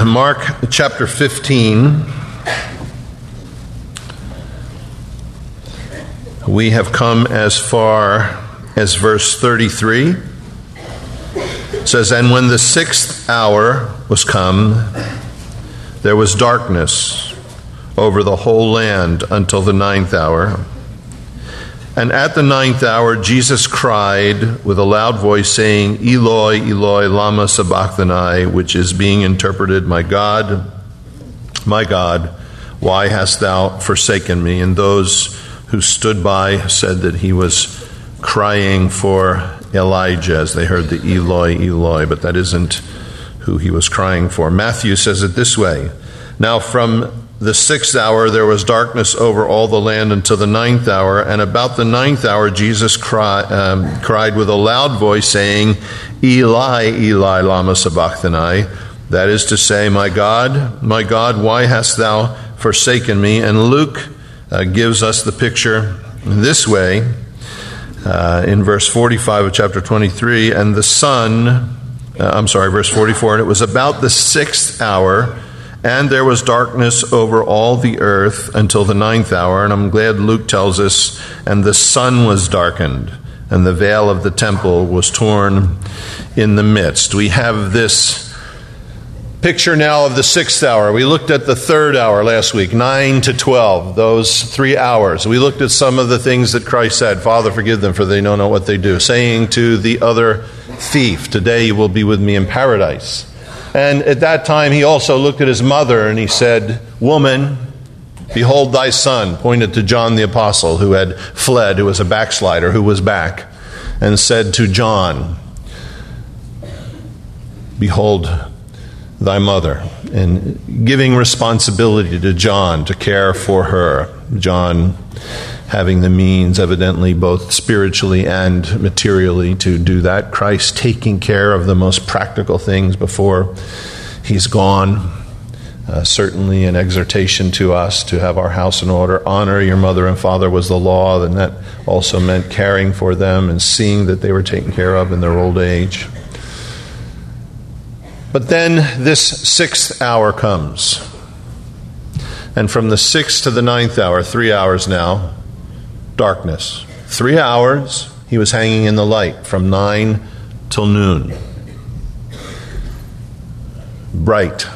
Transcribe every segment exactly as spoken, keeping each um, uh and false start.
Mark chapter fifteen. We have come as far as verse thirty-three. It says, "And when the sixth hour was come, there was darkness over the whole land until the ninth hour. And at the ninth hour, Jesus cried with a loud voice, saying, Eloi, Eloi, lama sabachthani, which is being interpreted, My God, my God, why hast thou forsaken me? And those who stood by said that he was crying for Elijah as they heard the Eloi, Eloi, but that isn't who he was crying for. Matthew says it this way, Now from the sixth hour there was darkness over all the land until the ninth hour, and about the ninth hour Jesus cry, um, cried with a loud voice, saying, Eli, Eli, lama sabachthani, that is to say, My God, my God, why hast thou forsaken me? And Luke uh, gives us the picture this way, uh, in verse forty-five of chapter twenty-three, and the sun, uh, I'm sorry, verse forty-four, and it was about the sixth hour, and there was darkness over all the earth until the ninth hour. And I'm glad Luke tells us, and the sun was darkened, and the veil of the temple was torn in the midst. We have this picture now of the sixth hour. We looked at the third hour last week, nine to twelve, those three hours. We looked at some of the things that Christ said, Father, forgive them, for they know not what they do. Saying to the other thief, Today you will be with me in paradise. And at that time, he also looked at his mother and he said, Woman, behold thy son, pointed to John the Apostle, who had fled, who was a backslider, who was back, and said to John, Behold thy mother, and giving responsibility to John to care for her. John having the means, evidently, both spiritually and materially, to do that. Christ taking care of the most practical things before he's gone. Uh, certainly an exhortation to us to have our house in order. Honor your mother and father was the law, and that also meant caring for them and seeing that they were taken care of in their old age. But then this sixth hour comes. And from the sixth to the ninth hour, three hours now, darkness. Three hours, he was hanging in the light from nine till noon. Bright.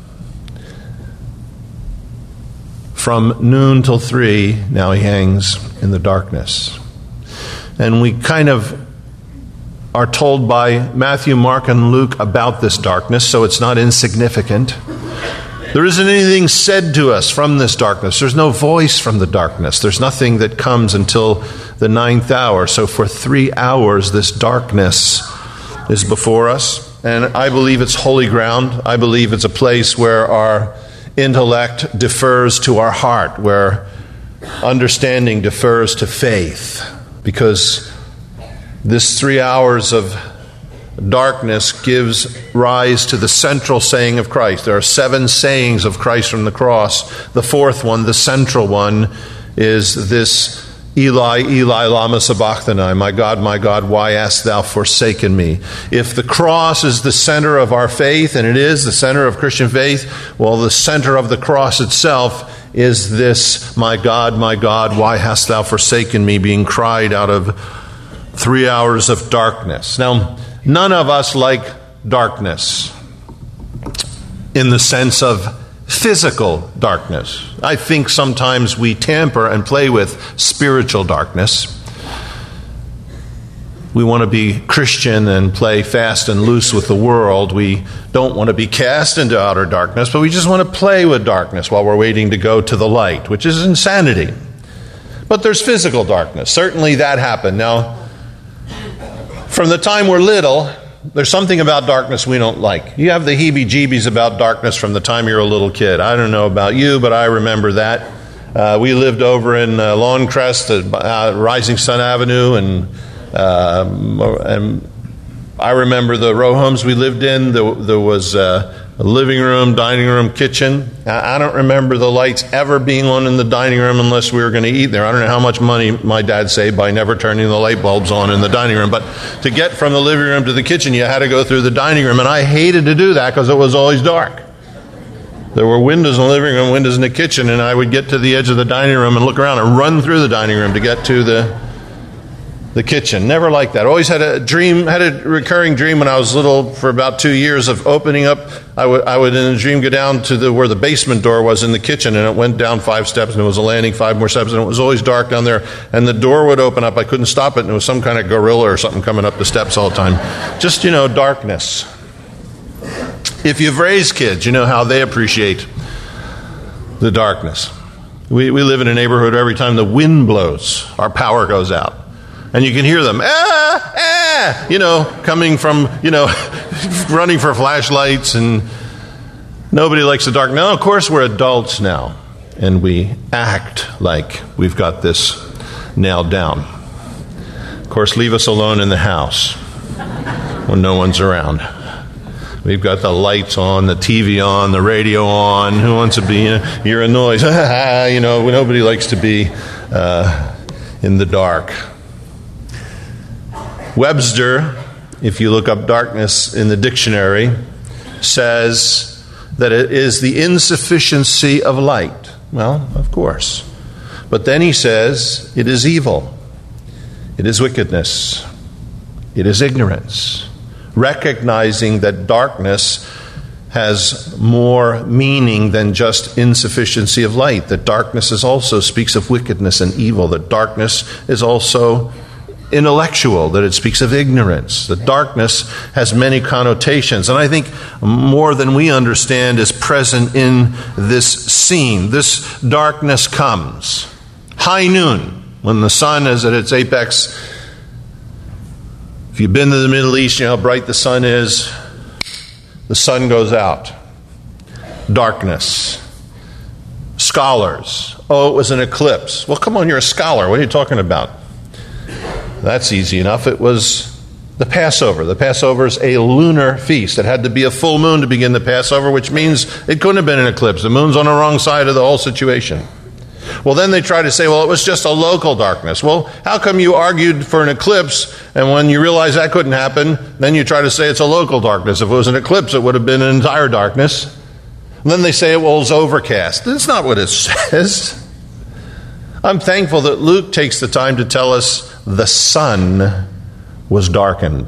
From noon till three, now he hangs in the darkness. And we kind of are told by Matthew, Mark, and Luke about this darkness, so it's not insignificant. There isn't anything said to us from this darkness. There's no voice from the darkness. There's nothing that comes until the ninth hour. So for three hours, this darkness is before us. And I believe it's holy ground. I believe it's a place where our intellect defers to our heart, where understanding defers to faith. Because this three hours of darkness gives rise to the central saying of Christ. There are seven sayings of Christ from the cross. The fourth one, the central one, is this Eli, Eli, lama sabachthani, My God, my God, why hast thou forsaken me? If the cross is the center of our faith, and it is the center of Christian faith, well, the center of the cross itself is this, My God, my God, why hast thou forsaken me, being cried out of three hours of darkness. Now, none of us like darkness in the sense of physical darkness. I think sometimes we tamper and play with spiritual darkness. We want to be Christian and play fast and loose with the world. We don't want to be cast into outer darkness, but we just want to play with darkness while we're waiting to go to the light, which is insanity. But there's physical darkness. Certainly that happened. Now, from the time we're little, there's something about darkness we don't like. You have the heebie-jeebies about darkness from the time you're a little kid. I don't know about you, but I remember that. Uh, we lived over in uh, Longcrest, uh, Rising Sun Avenue, and, uh, and I remember the row homes we lived in. There, there was uh, a living room, dining room, kitchen. I don't remember the lights ever being on in the dining room unless we were going to eat there. I don't know how much money my dad saved by never turning the light bulbs on in the dining room. But to get from the living room to the kitchen, you had to go through the dining room. And I hated to do that because it was always dark. There were windows in the living room, windows in the kitchen, and I would get to the edge of the dining room and look around and run through the dining room to get to the the kitchen. Never liked that. Always had a dream, had a recurring dream when I was little for about two years of opening up. I would, I would in a dream go down to the where the basement door was in the kitchen, and it went down five steps, and it was a landing, five more steps, and it was always dark down there. And the door would open up. I couldn't stop it, and it was some kind of gorilla or something coming up the steps all the time. Just, you know, darkness. If you've raised kids, you know how they appreciate the darkness. We, we live in a neighborhood where every time the wind blows, our power goes out. And you can hear them, ah, ah, you know, coming from, you know, running for flashlights, and nobody likes the dark. Now, of course, we're adults now, and we act like we've got this nailed down. Of course, leave us alone in the house when no one's around. We've got the lights on, the T V on, the radio on. Who wants to be, you know, hear a noise? You know, nobody likes to be uh, in the dark. Webster, if you look up darkness in the dictionary, says that it is the insufficiency of light. Well, of course. But then he says it is evil. It is wickedness. It is ignorance. Recognizing that darkness has more meaning than just insufficiency of light. That darkness is also speaks of wickedness and evil. That darkness is also intellectual, that it speaks of ignorance. The darkness has many connotations, and I think more than we understand is present in this scene. This darkness comes high noon, when the sun is at its apex. If you've been to the Middle East, you know how bright the sun is. The sun goes out. Darkness. Scholars. Oh, it was an eclipse. Well, come on, you're a scholar. What are you talking about? That's easy enough. It was the Passover. The Passover is a lunar feast. It had to be a full moon to begin the Passover, which means it couldn't have been an eclipse. The moon's on the wrong side of the whole situation. Well, then they try to say, well, it was just a local darkness. Well, how come you argued for an eclipse, and when you realize that couldn't happen, then you try to say it's a local darkness? If it was an eclipse, it would have been an entire darkness. And then they say, well, it's overcast. That's not what it says. I'm thankful that Luke takes the time to tell us the sun was darkened.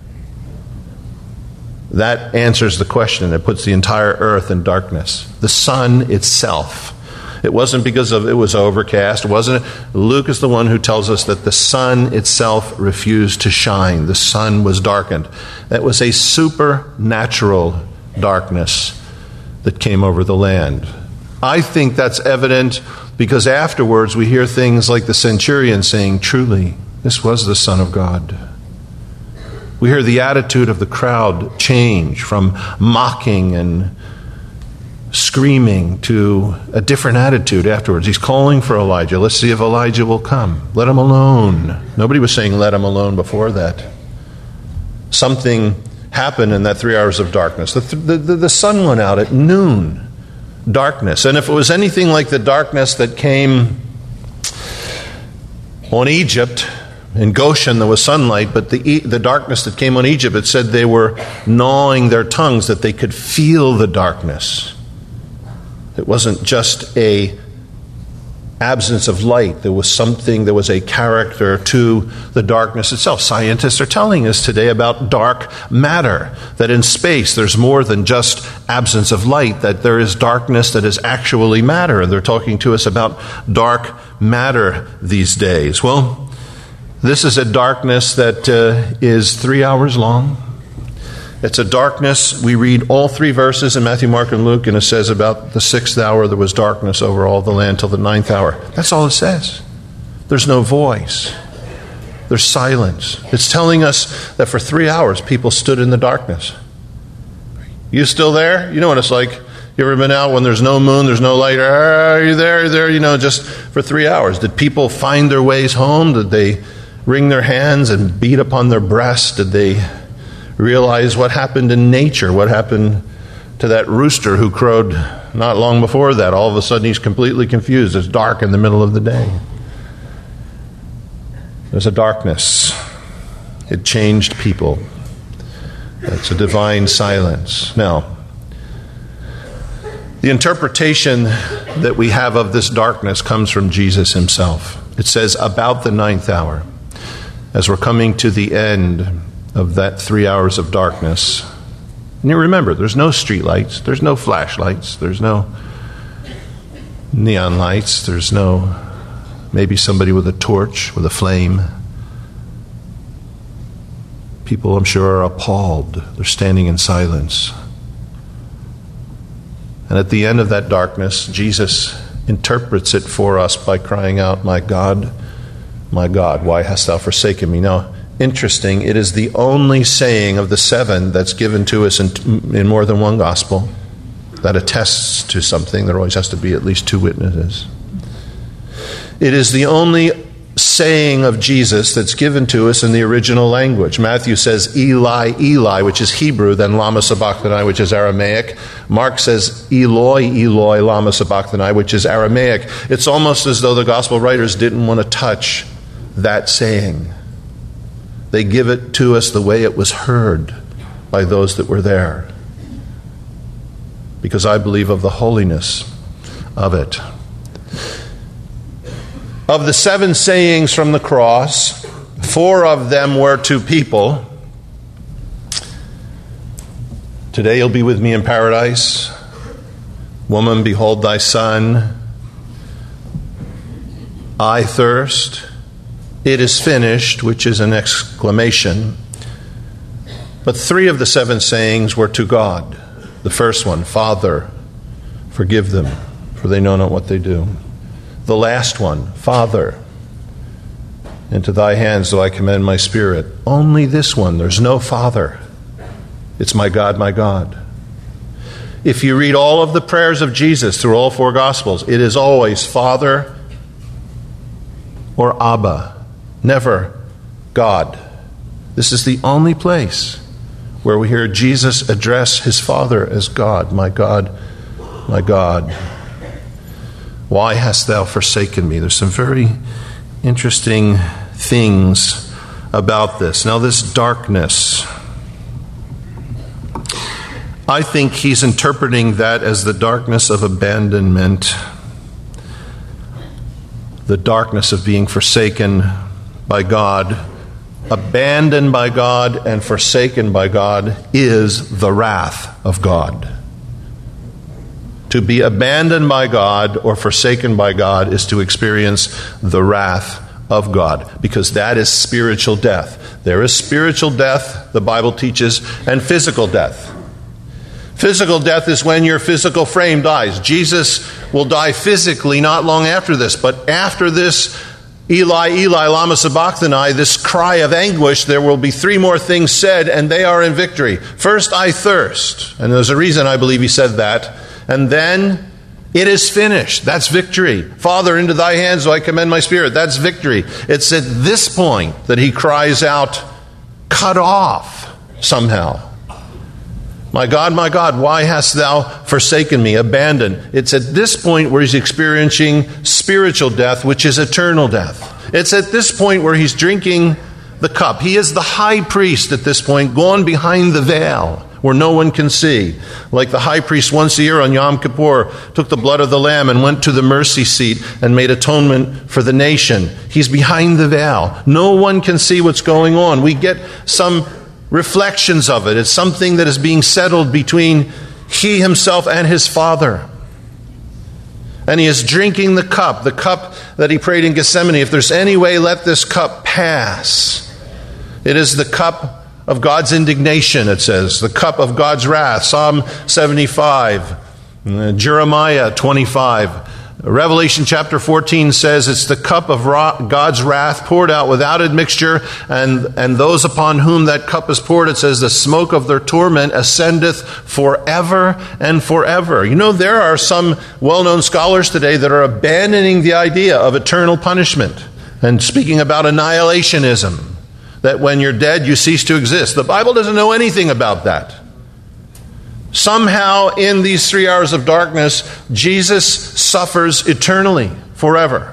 That answers the question. It puts the entire earth in darkness. The sun itself. It wasn't because of it was overcast. It wasn't. Luke is the one who tells us that the sun itself refused to shine. The sun was darkened. That was a supernatural darkness that came over the land. I think that's evident because afterwards we hear things like the centurion saying, truly, this was the Son of God. We hear the attitude of the crowd change from mocking and screaming to a different attitude afterwards. He's calling for Elijah. Let's see if Elijah will come. Let him alone. Nobody was saying let him alone before that. Something happened in that three hours of darkness. The, the, the, the sun went out at noon. Darkness. And if it was anything like the darkness that came on Egypt, in Goshen there was sunlight, but the the darkness that came on Egypt, it said they were gnawing their tongues, that they could feel the darkness. It wasn't just a absence of light. There was something, there was a character to the darkness itself. Scientists are telling us today about dark matter, that in space there's more than just absence of light, that there is darkness that is actually matter. And they're talking to us about dark matter these days. Well, this is a darkness that uh, is three hours long. It's a darkness. We read all three verses in Matthew, Mark, and Luke, and it says about the sixth hour there was darkness over all the land till the ninth hour. That's all it says. There's no voice. There's silence. It's telling us that for three hours people stood in the darkness. You still there? You know what it's like. You ever been out when there's no moon, there's no light? Are you there? Are you there? You know, just for three hours. Did people find their ways home? Did they wring their hands and beat upon their breasts? Did they realize what happened in nature? What happened to that rooster who crowed not long before that? All of a sudden he's completely confused. It's dark in the middle of the day. There's a darkness. It changed people. It's a divine silence. Now, The interpretation that we have of this darkness comes from Jesus himself. It says, about the ninth hour, as we're coming to the end of that three hours of darkness. And you remember, there's no street lights, there's no flashlights, there's no neon lights, there's no maybe somebody with a torch, with a flame. People, I'm sure, are appalled. They're standing in silence. And at the end of that darkness, Jesus interprets it for us by crying out, my God, my God, why hast thou forsaken me? Now, interesting, it is the only saying of the seven that's given to us in, in more than one gospel that attests to something. There always has to be at least two witnesses. It is the only saying of Jesus that's given to us in the original language. Matthew says, Eli, Eli, which is Hebrew, then Lama Sabachthani, which is Aramaic. Mark says, Eloi, Eloi, Lama Sabachthani, which is Aramaic. It's almost as though the gospel writers didn't want to touch that saying. They give it to us the way it was heard by those that were there, because I believe of the holiness of it. Of the seven sayings from the cross, four of them were to people. Today you'll be with me in paradise. Woman, behold thy son. I thirst. It is finished, which is an exclamation. But three of the seven sayings were to God. The first one, Father, forgive them, for they know not what they do. The last one, Father, into thy hands do I commend my spirit. Only this one, there's no Father. It's my God, my God. If you read all of the prayers of Jesus through all four Gospels, it is always Father or Abba, never God. This is the only place where we hear Jesus address his Father as God, my God, my God. Why hast thou forsaken me? There's some very interesting things about this. Now, this darkness, I think he's interpreting that as the darkness of abandonment, the darkness of being forsaken by God. Abandoned by God and forsaken by God is the wrath of God. To be abandoned by God or forsaken by God is to experience the wrath of God, because that is spiritual death. There is spiritual death, the Bible teaches, and physical death. Physical death is when your physical frame dies. Jesus will die physically not long after this, but after this, Eli, Eli, lama sabachthani, this cry of anguish, there will be three more things said, and they are in victory. First, I thirst. And there's a reason I believe he said that. And then, it is finished. That's victory. Father, into thy hands do I commend my spirit. That's victory. It's at this point that he cries out, cut off somehow. My God, my God, why hast thou forsaken me, abandoned? It's at this point where he's experiencing spiritual death, which is eternal death. It's at this point where he's drinking the cup. He is the high priest at this point, gone behind the veil, where no one can see. Like the high priest once a year on Yom Kippur took the blood of the lamb and went to the mercy seat and made atonement for the nation. He's behind the veil. No one can see what's going on. We get some reflections of it. It's something that is being settled between he himself and his Father. And he is drinking the cup, the cup that he prayed in Gethsemane. If there's any way, let this cup pass. It is the cup of God's indignation, it says, the cup of God's wrath. Psalm seventy-five, Jeremiah twenty-five, Revelation chapter fourteen says it's the cup of God's wrath poured out without admixture, and, and those upon whom that cup is poured, it says the smoke of their torment ascendeth forever and forever. You know, there are some well-known scholars today that are abandoning the idea of eternal punishment and speaking about annihilationism, that when you're dead, you cease to exist. The Bible doesn't know anything about that. Somehow, in these three hours of darkness, Jesus suffers eternally, forever.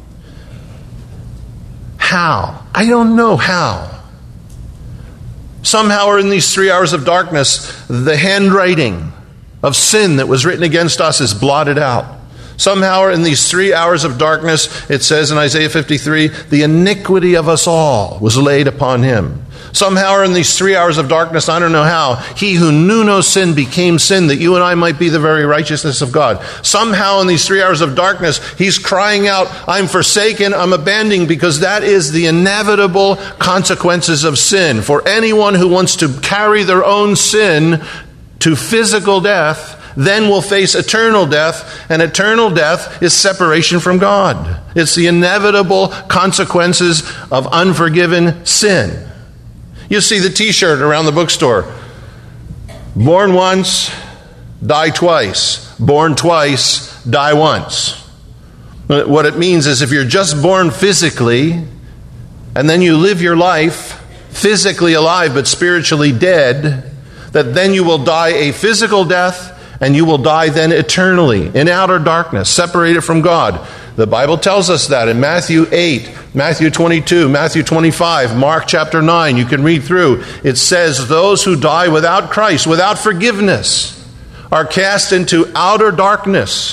How? I don't know how. Somehow, or in these three hours of darkness, the handwriting of sin that was written against us is blotted out. Somehow in these three hours of darkness, it says in Isaiah fifty-three, the iniquity of us all was laid upon him. Somehow in these three hours of darkness, I don't know how, he who knew no sin became sin, that you and I might be the very righteousness of God. Somehow in these three hours of darkness, he's crying out, I'm forsaken, I'm abandoned, because that is the inevitable consequences of sin. For anyone who wants to carry their own sin to physical death, then will face eternal death, and eternal death is separation from God. It's the inevitable consequences of unforgiven sin. You see the t-shirt around the bookstore. Born once, die twice. Born twice, die once. What it means is if you're just born physically, and then you live your life physically alive but spiritually dead, that then you will die a physical death, and you will die then eternally in outer darkness, separated from God. The Bible tells us that in Matthew eight, Matthew twenty-two, Matthew twenty-five, Mark chapter nine. You can read through. It says those who die without Christ, without forgiveness, are cast into outer darkness,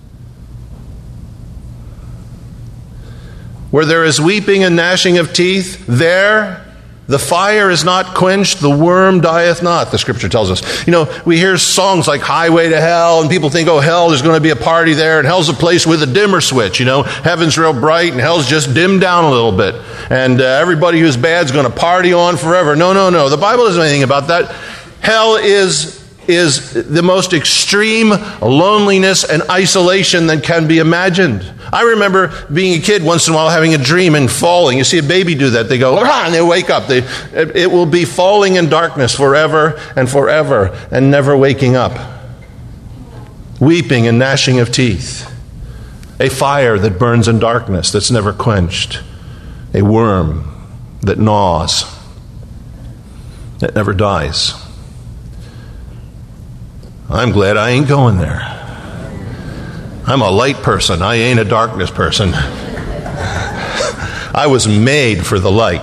where there is weeping and gnashing of teeth. There the fire is not quenched, the worm dieth not, the scripture tells us. You know, we hear songs like Highway to Hell, and people think, oh, hell, there's going to be a party there, and hell's a place with a dimmer switch. You know, heaven's real bright, and hell's just dimmed down a little bit. And uh, everybody who's bad is going to party on forever. No, no, no. The Bible doesn't say anything about that. Hell is is the most extreme loneliness and isolation that can be imagined. I remember being a kid once in a while having a dream and falling. You see a baby do that. They go, ah, and they wake up. They, it will be falling in darkness forever and forever and never waking up. Weeping and gnashing of teeth. A fire that burns in darkness that's never quenched. A worm that gnaws, that never dies. I'm glad I ain't going there. I'm a light person. I ain't a darkness person. I was made for the light.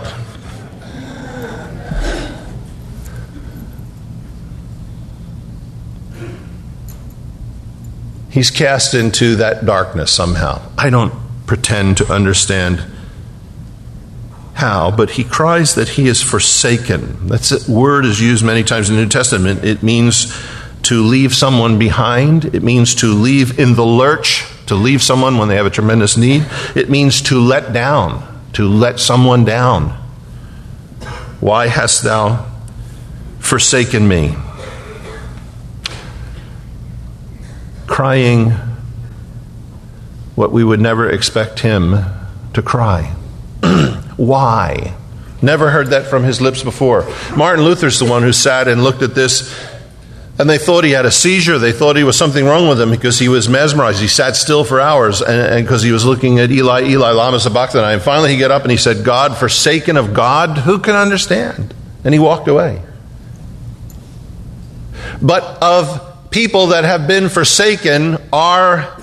He's cast into that darkness somehow. I don't pretend to understand how, but he cries that he is forsaken. That word is used many times in the New Testament. It means to leave someone behind. It means to leave in the lurch, to leave someone when they have a tremendous need. It means to let down, to let someone down. Why hast thou forsaken me? Crying what we would never expect him to cry. Why? Never heard that from his lips before. Martin Luther's the one who sat and looked at this, and they thought he had a seizure. They thought he was something wrong with him because he was mesmerized. He sat still for hours and because he was looking at Eli, Eli, lama sabachthani. And finally he got up and he said, God, forsaken of God, who can understand? And he walked away. But of people that have been forsaken, our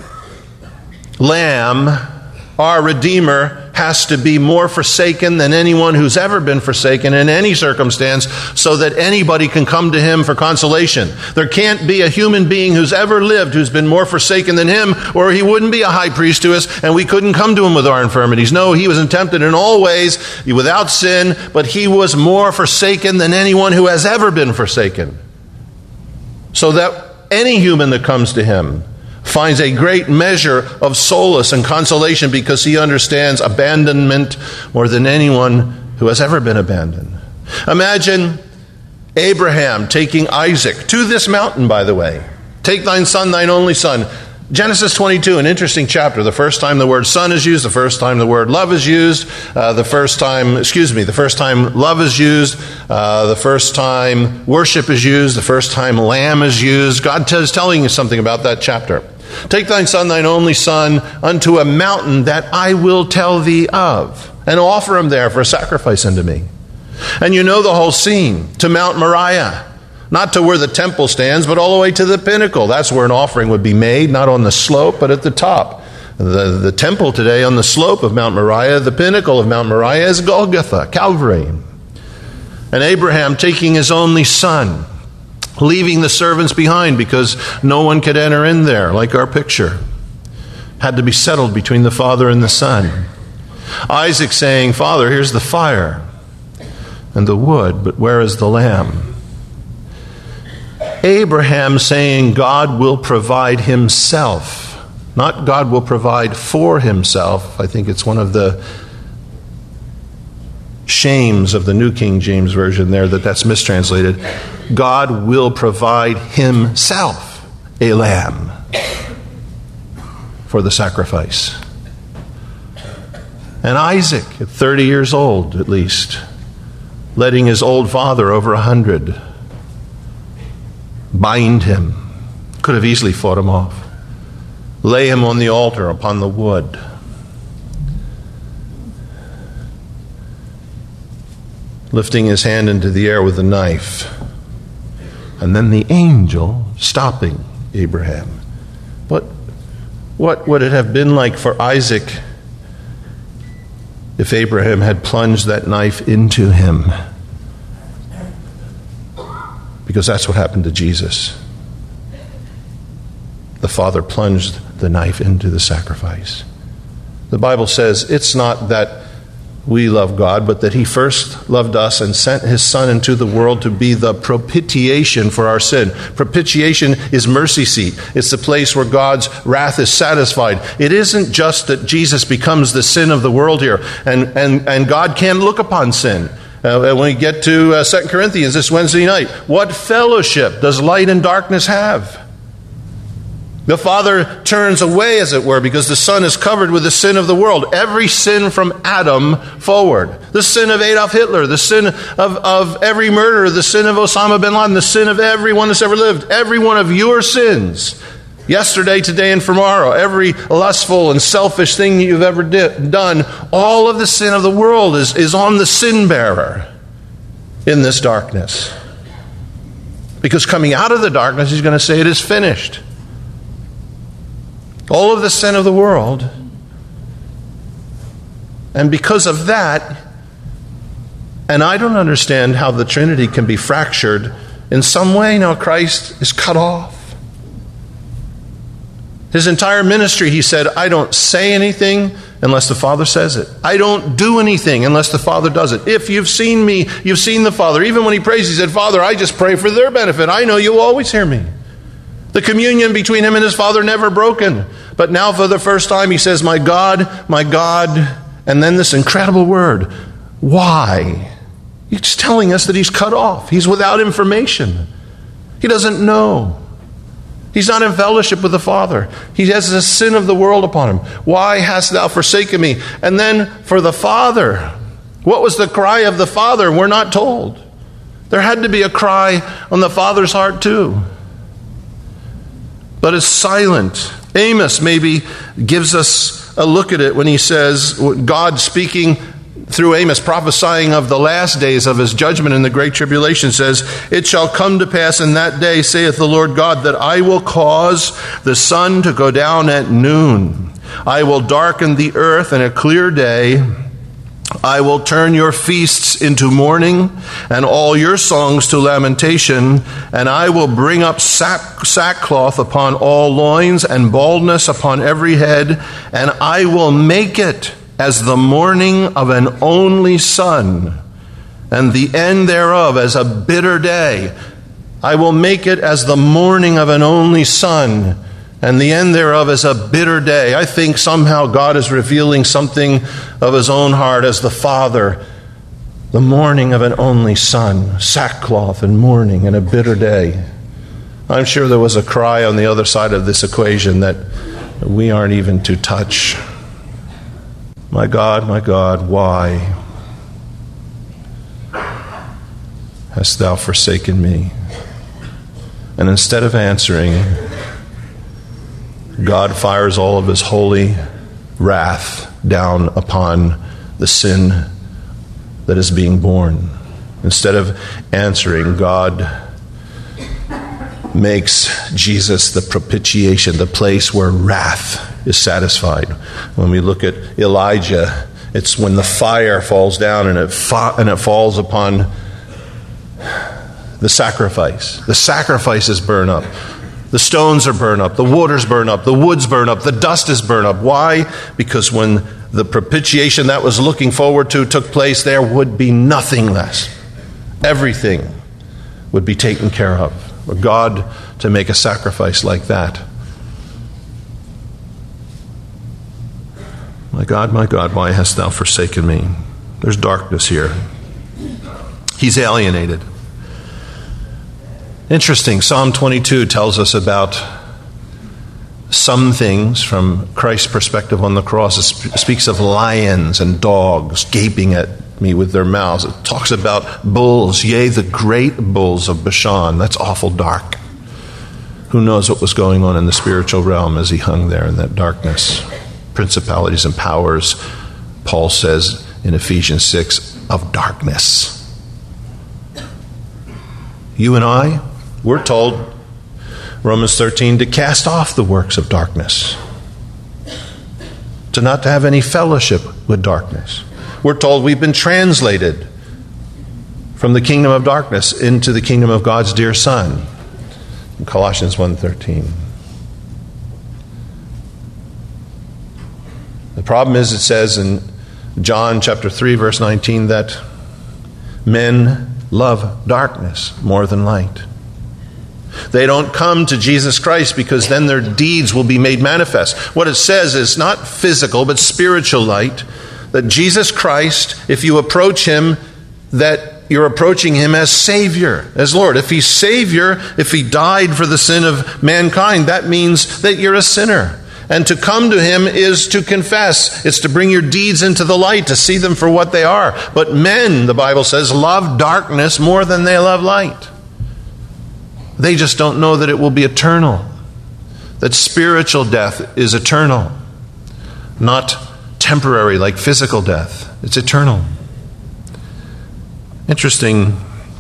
Lamb, our Redeemer, has to be more forsaken than anyone who's ever been forsaken in any circumstance, so that anybody can come to him for consolation. There can't be a human being who's ever lived who's been more forsaken than him, or he wouldn't be a high priest to us, and we couldn't come to him with our infirmities. No, he was tempted in all ways, without sin, but he was more forsaken than anyone who has ever been forsaken. So that any human that comes to him finds a great measure of solace and consolation, because he understands abandonment more than anyone who has ever been abandoned. Imagine Abraham taking Isaac to this mountain, by the way. Take thine son, thine only son. Genesis twenty-two, an interesting chapter. The first time the word son is used, the first time the word love is used, uh, the first time, excuse me, the first time love is used, uh, the first time worship is used, the first time lamb is used. God is telling you something about that chapter. Take thine son, thine only son, unto a mountain that I will tell thee of, and offer him there for a sacrifice unto me. And you know the whole scene. To Mount Moriah. Not to where the temple stands, but all the way to the pinnacle. That's where an offering would be made, not on the slope, but at the top. The, the temple today on the slope of Mount Moriah, the pinnacle of Mount Moriah, is Golgotha, Calvary. And Abraham taking his only son, leaving the servants behind because no one could enter in there, like our picture. Had to be settled between the Father and the Son. Isaac saying, Father, here's the fire and the wood, but where is the lamb? Abraham saying, God will provide himself. Not God will provide for himself. I think it's one of the shames of the New King James Version there that that's mistranslated. God will provide himself a lamb for the sacrifice. And Isaac, at thirty years old at least, letting his old father over a hundred bind him, could have easily fought him off, lay him on the altar upon the wood. Lifting his hand into the air with a knife. And then the angel stopping Abraham. What, what would it have been like for Isaac if Abraham had plunged that knife into him? Because that's what happened to Jesus. The Father plunged the knife into the sacrifice. The Bible says it's not that we love God, but that he first loved us and sent his Son into the world to be the propitiation for our sin. Propitiation is mercy seat. It's the place where God's wrath is satisfied. It isn't just that Jesus becomes the sin of the world here, and, and, and God can't look upon sin. Uh, when we get to uh, Second Corinthians this Wednesday night, what fellowship does light and darkness have? The Father turns away, as it were, because the Son is covered with the sin of the world. Every sin from Adam forward. The sin of Adolf Hitler, the sin of, of every murderer, the sin of Osama bin Laden, the sin of everyone that's ever lived. Every one of your sins. Yesterday, today, and tomorrow. Every lustful and selfish thing that you've ever did, done. All of the sin of the world is, is on the sin bearer in this darkness. Because coming out of the darkness, he's going to say it is finished. All of the sin of the world. And because of that, and I don't understand how the Trinity can be fractured in some way. Now Christ is cut off. His entire ministry, he said, I don't say anything unless the Father says it. I don't do anything unless the Father does it. If you've seen me, you've seen the Father. Even when he prays, he said, Father, I just pray for their benefit. I know you'll always hear me. The communion between him and his Father never broken. But now for the first time he says, my God, my God, and then this incredible word, why? He's telling us that he's cut off. He's without information. He doesn't know. He's not in fellowship with the Father. He has the sin of the world upon him. Why hast thou forsaken me? And then for the Father, what was the cry of the Father? We're not told. There had to be a cry on the Father's heart too. But it's silent. Amos maybe gives us a look at it when he says, God speaking through Amos, prophesying of the last days of his judgment in the great tribulation, says, it shall come to pass in that day, saith the Lord God, that I will cause the sun to go down at noon. I will darken the earth in a clear day. I will turn your feasts into mourning and all your songs to lamentation, and I will bring up sack, sackcloth upon all loins and baldness upon every head, and I will make it as the mourning of an only son, and the end thereof as a bitter day. I will make it as the mourning of an only son, and the end thereof is a bitter day. I think somehow God is revealing something of his own heart as the Father. The mourning of an only son, sackcloth and mourning and a bitter day. I'm sure there was a cry on the other side of this equation that we aren't even to touch. My God, my God, why hast thou forsaken me? And instead of answering, God fires all of his holy wrath down upon the sin that is being born. Instead of answering, God makes Jesus the propitiation, the place where wrath is satisfied. When we look at Elijah, it's when the fire falls down and it fa- and it falls upon the sacrifice. The sacrifices burn up. The stones are burned up. The waters burn up. The woods burn up. The dust is burned up. Why? Because when the propitiation that was looking forward to took place, there would be nothing less. Everything would be taken care of. For God to make a sacrifice like that. My God, my God, why hast thou forsaken me? There's darkness here. He's alienated. Interesting, Psalm twenty-two tells us about some things from Christ's perspective on the cross. It sp- speaks of lions and dogs gaping at me with their mouths. It talks about bulls, yea, the great bulls of Bashan. That's awful dark. Who knows what was going on in the spiritual realm as he hung there in that darkness? Principalities and powers, Paul says in Ephesians six, of darkness. You and I, we're told, Romans thirteen, to cast off the works of darkness, to not to have any fellowship with darkness. We're told we've been translated from the kingdom of darkness into the kingdom of God's dear Son, in Colossians one thirteen. The problem is, it says in John chapter three, verse nineteen, that men love darkness more than light. They don't come to Jesus Christ because then their deeds will be made manifest. What it says is not physical, but spiritual light. That Jesus Christ, if you approach him, that you're approaching him as Savior, as Lord. If he's Savior, if he died for the sin of mankind, that means that you're a sinner. And to come to him is to confess. It's to bring your deeds into the light, to see them for what they are. But men, the Bible says, love darkness more than they love light. They just don't know that it will be eternal. That spiritual death is eternal. Not temporary like physical death. It's eternal. Interesting.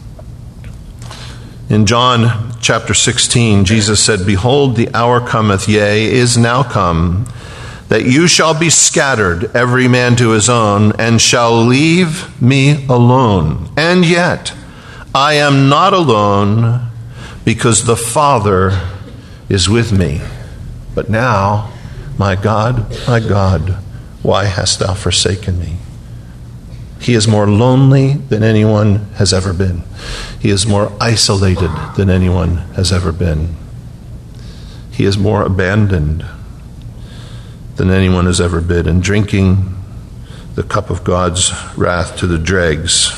In John chapter sixteen, Jesus said, behold, the hour cometh, yea, is now come, that you shall be scattered, every man to his own, and shall leave me alone. And yet, I am not alone, because the Father is with me. But now, my God, my God, why hast thou forsaken me? He is more lonely than anyone has ever been. He is more isolated than anyone has ever been. He is more abandoned than anyone has ever been, and drinking the cup of God's wrath to the dregs.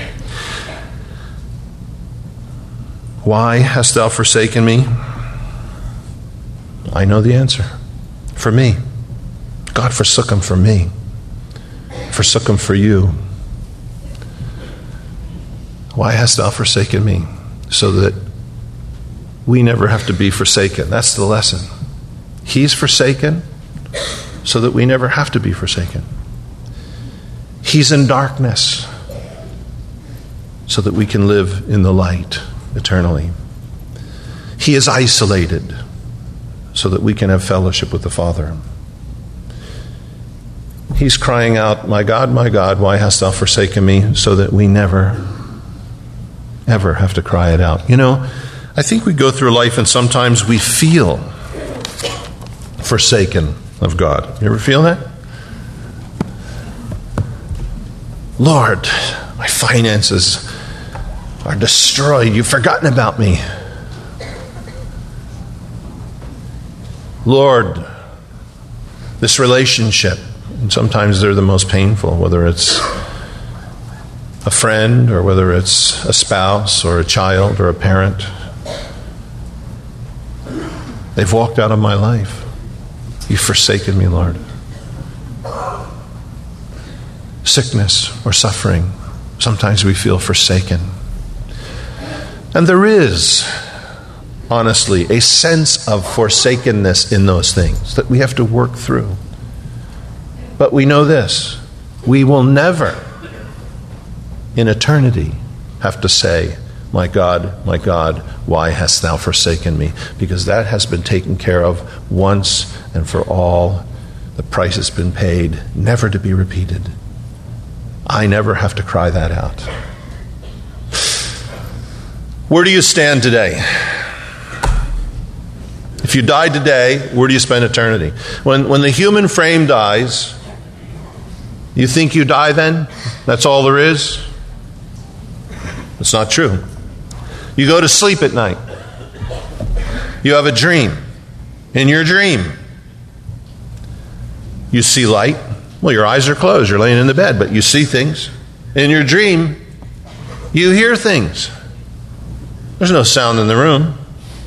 Why hast thou forsaken me? I know the answer. For me. God forsook him for me. Forsook him for you. Why hast thou forsaken me? So that we never have to be forsaken. That's the lesson. He's forsaken so that we never have to be forsaken. He's in darkness so that we can live in the light eternally. He is isolated so that we can have fellowship with the Father. He's crying out, my God, my God, why hast thou forsaken me? So that we never, ever have to cry it out. You know, I think we go through life and sometimes we feel forsaken of God. You ever feel that? Lord, my finances are destroyed. You've forgotten about me. Lord, this relationship, and sometimes they're the most painful, whether it's a friend or whether it's a spouse or a child or a parent. They've walked out of my life. You've forsaken me, Lord. Sickness or suffering, sometimes we feel forsaken. And there is, honestly, a sense of forsakenness in those things that we have to work through. But we know this, we will never, in eternity, have to say, my God, my God, why hast thou forsaken me? Because that has been taken care of once and for all. The price has been paid, never to be repeated. I never have to cry that out. Where do you stand today? If you died today, where do you spend eternity? When, when the human frame dies, you think you die then? That's all there is? It's not true. You go to sleep at night. You have a dream. In your dream, you see light. Well, your eyes are closed. You're laying in the bed, but you see things. In your dream, you hear things. There's no sound in the room.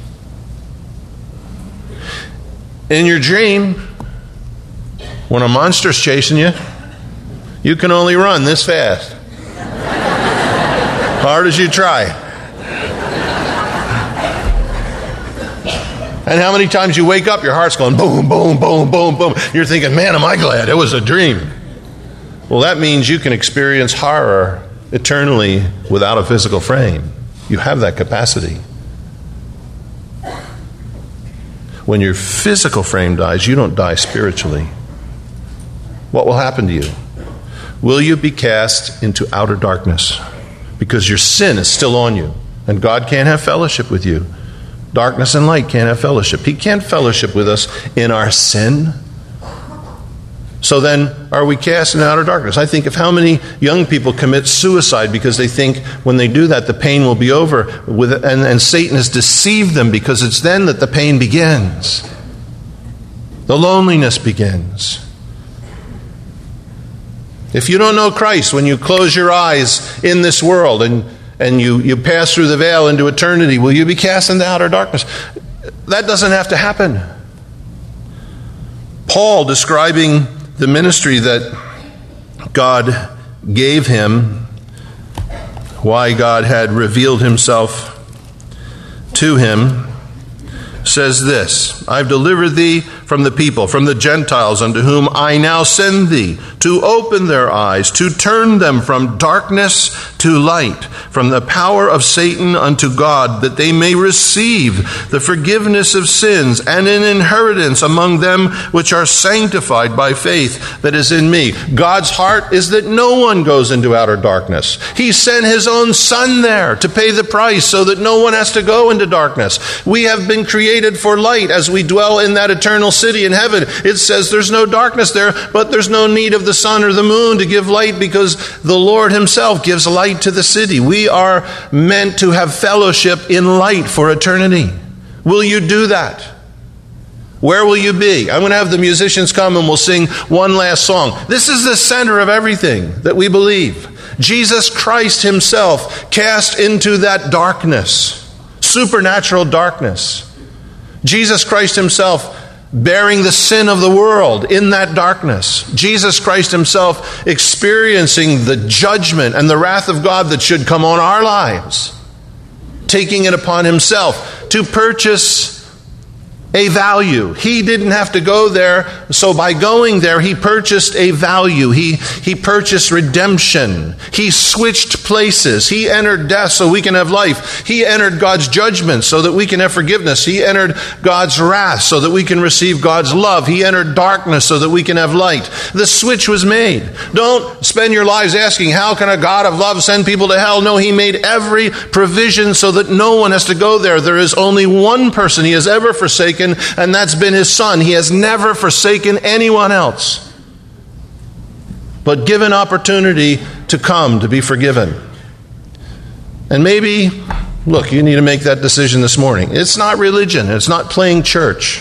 In your dream, when a monster's chasing you, you can only run this fast. Hard as you try. And how many times you wake up, your heart's going boom, boom, boom, boom, boom. You're thinking, man, am I glad it was a dream. Well, that means you can experience horror eternally without a physical frame. You have that capacity. When your physical frame dies, you don't die spiritually. What will happen to you? Will you be cast into outer darkness? Because your sin is still on you, and God can't have fellowship with you. Darkness and light can't have fellowship. He can't fellowship with us in our sin. So then, are we cast in outer darkness? I think of how many young people commit suicide because they think when they do that, the pain will be over. With, and, and Satan has deceived them because it's then that the pain begins. The loneliness begins. If you don't know Christ, when you close your eyes in this world and, and you, you pass through the veil into eternity, will you be cast into outer darkness? That doesn't have to happen. Paul, describing the ministry that God gave him, why God had revealed himself to him, says this: I've delivered thee from the people, from the Gentiles, unto whom I now send thee, to open their eyes, to turn them from darkness to light, from the power of Satan unto God, that they may receive the forgiveness of sins and an inheritance among them which are sanctified by faith that is in me. God's heart is that no one goes into outer darkness. He sent his own Son there to pay the price so that no one has to go into darkness. We have been created for light as we dwell in that eternal city in heaven. It says there's no darkness there, but there's no need of the sun or the moon to give light because the Lord himself gives light to the city. We are meant to have fellowship in light for eternity. Will you do that? Where will you be? I'm going to have the musicians come and we'll sing one last song. This is the center of everything that we believe. Jesus Christ himself cast into that darkness, supernatural darkness. Jesus Christ himself bearing the sin of the world in that darkness. Jesus Christ himself experiencing the judgment and the wrath of God that should come on our lives, taking it upon himself to purchase a value. He didn't have to go there, so by going there, he purchased a value. He, he purchased redemption. He switched places. He entered death so we can have life. He entered God's judgment so that we can have forgiveness. He entered God's wrath so that we can receive God's love. He entered darkness so that we can have light. The switch was made. Don't spend your lives asking, how can a God of love send people to hell? No, he made every provision so that no one has to go there. There is only one person he has ever forsaken, and that's been his Son. He has never forsaken anyone else, but given opportunity to come to be forgiven. And maybe, look, you need to make that decision this morning. It's not religion. It's not playing church.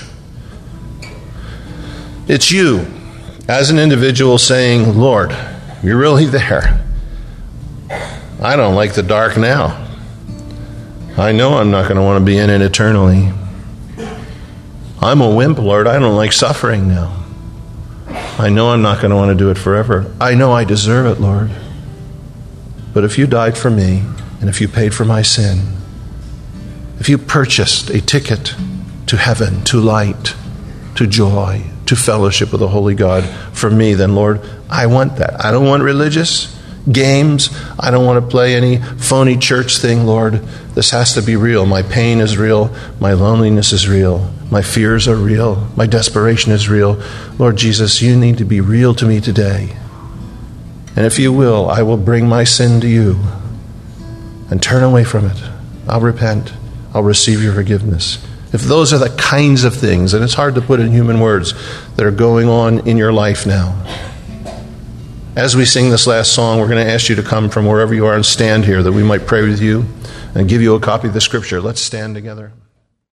It's you, as an individual, saying, Lord, you're really there. I don't like the dark now. I know I'm not going to want to be in it eternally. I'm a wimp, Lord. I don't like suffering now. I know I'm not going to want to do it forever. I know I deserve it, Lord. But if you died for me, and if you paid for my sin, if you purchased a ticket to heaven, to light, to joy, to fellowship with the Holy God for me, then, Lord, I want that. I don't want religious games. I don't want to play any phony church thing, Lord. This has to be real. My pain is real. My loneliness is real. My fears are real. My desperation is real. Lord Jesus, you need to be real to me today. And if you will, I will bring my sin to you and turn away from it I'll repent. I'll receive your forgiveness. If those are the kinds of things, and it's hard to put in human words, that are going on in your life now. As we sing this last song, we're going to ask you to come from wherever you are and stand here that we might pray with you and give you a copy of the Scripture. Let's stand together.